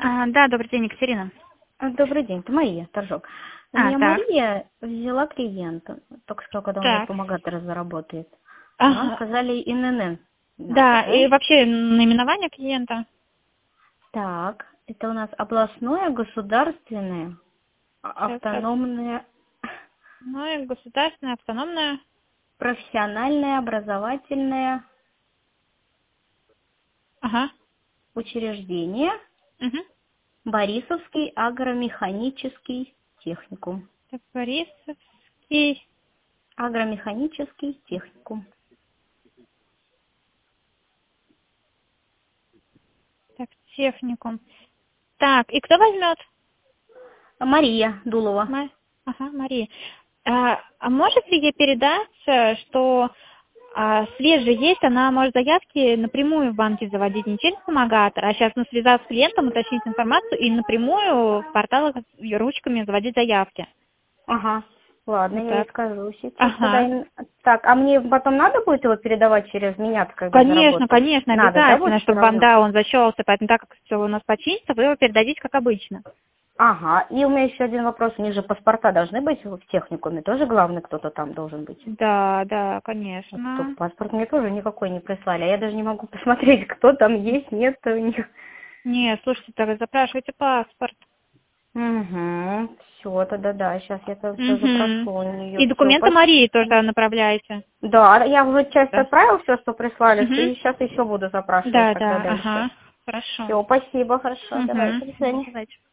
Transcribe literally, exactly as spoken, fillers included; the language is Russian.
А, да, добрый день, Екатерина. А, Добрый день, это Мария Торжок. У А, меня так, Мария взяла клиента, только что, когда у меня так. помогатор заработает. Вам Ага. сказали ИНН надо, Да, да? и вообще наименование клиента. Так, это у нас областное, государственное, а- Сейчас скажу. автономное, Ну и государственное, автономное. профессиональное, образовательное Ага. учреждение, Угу. Борисовский агромеханический техникум. Так, Борисовский. Агромеханический техникум. Так, техникум. Так, и кто возьмет? Мария Дулова. Ма- Ага, Мария. А, а может ли ей передать, э, что а, свет же есть, она может заявки напрямую в банке заводить, не через помогатор, а сейчас ну, связаться с клиентом, уточнить информацию и напрямую в порталах и ручками заводить заявки. Ага, ладно, Вот я ей так. скажу сейчас. Тогда... Ага. им- Так, а мне потом надо будет его передавать через меня, когда Конечно, заработает? конечно, Надо, да, обязательно, будет все чтобы вам, равно? да, он защелся, поэтому так как все у нас починится, вы его передадите как обычно. Ага, и у меня еще один вопрос. У них же паспорта должны быть в техникуме. Тоже главный кто-то там должен быть. Да, да, А то конечно. паспорт мне тоже никакой не прислали. А я даже не могу посмотреть, кто там есть, нет у них. Не, слушайте, так запрашивайте паспорт. Угу, все, тогда да, сейчас я это все Угу. запрошу у нее. И Все, документы спасибо. Марии тоже направляйте. Да, я уже часть Да. отправила, все, что прислали, Угу. и сейчас еще буду запрашивать Да, тогда да, дальше. ага. Хорошо. Все, спасибо, хорошо, давайте, до Угу. свидания. Давайте.